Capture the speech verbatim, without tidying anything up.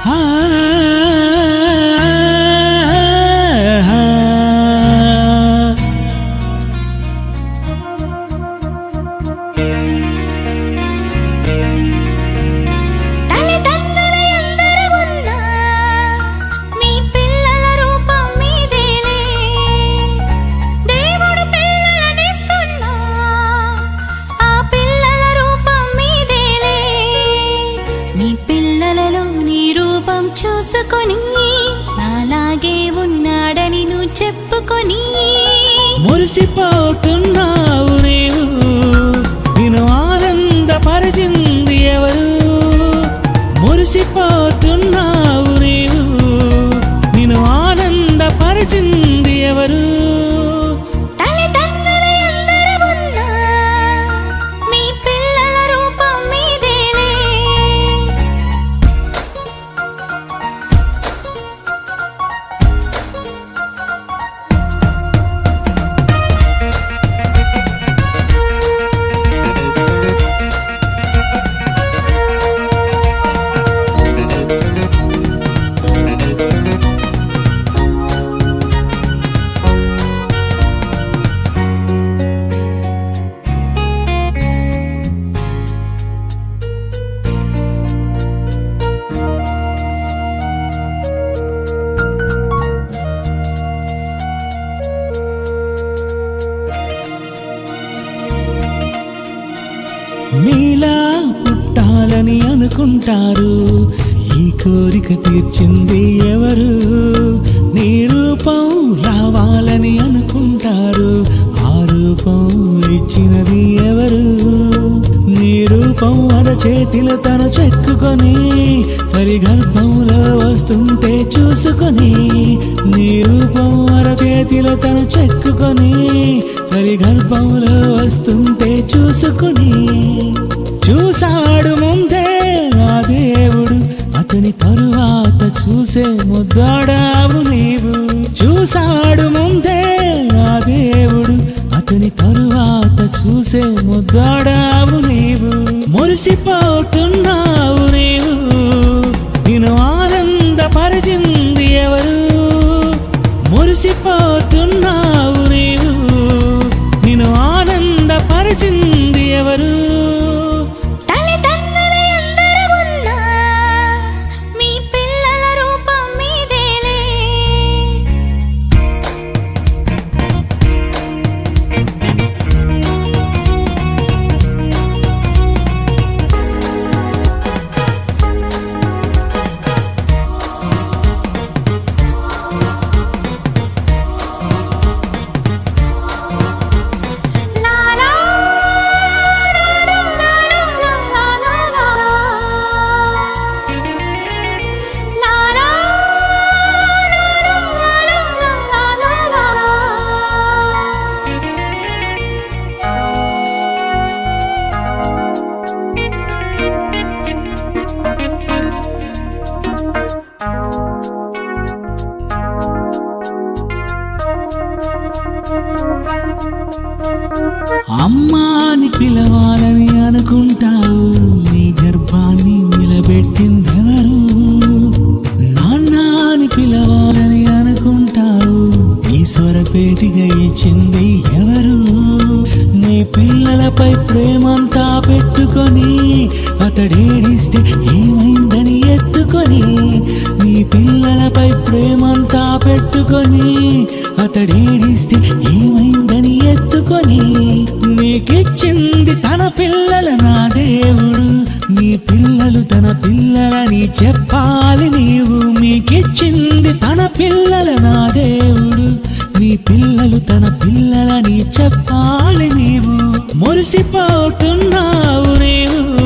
చూసుకొని నాలాగే ఉన్నాడని నువ్వు చెప్పుకొని మురిసిపోతున్నావు నీవు, నిన్ను ఆనందపరిచింది ఎవరు? మురిసిపోతున్నావు నీవు, నిన్ను ఆనందపరిచింది ఎవరు? మీలా పుట్టాలని అనుకుంటారు, ఈ కోరిక తీర్చింది ఎవరు? నీ రూపం రావాలని అనుకుంటారు, ఆ రూపం ఇచ్చినది ఎవరు? నీ రూపం అరచేతిలో తను చెక్కుకొని తల్లి గర్భంలో వస్తుంటే చూసుకొని, నీ రూపం అరచేతిలో తను చెక్కుకొని తల్లి గర్భంలో వస్తుంటే చూసుకొని, చూశాడు ముందే ఆ దేవుడు, అతని తరువాత చూసే ముద్దాడావు నీవు. చూశాడు ముందే ఆ దేవుడు, అతని తరువాత చూసే ముద్దాడావు నీవు. మురిసిపోతున్నావు నీవు, నిన్ను ఆనందపరిచింది ఎవరు? మురిసిపోతున్నావు నీవు, నిన్ను ఆనందపరిచింది ఎవరు? అమ్మాని పిలవాలని అనుకుంటావు, నీ గర్భాన్ని నిలబెట్టిందెవరు? నాన్నని పిలవాలని అనుకుంటావు, నీ స్వరపేటిగా ఇచ్చింది ఎవరు? నీ పిల్లలపై ప్రేమంతా పెట్టుకొని అతడేడిస్తే ఏమైందని ఎత్తుకొని, నీ పిల్లలపై ప్రేమంతా పెట్టుకొని అతడేడిస్తే ఏమైందని ఎత్తుకొని, నీకిచ్చింది తన పిల్లల నా దేవుడు, నీ పిల్లలు తన పిల్లలని చెప్పాలి నీవు. మీకిచ్చింది తన పిల్లల నా దేవుడు, నీ పిల్లలు తన పిల్లలని చెప్పాలి నీవు. మురిసిపోతున్నావు నీవు,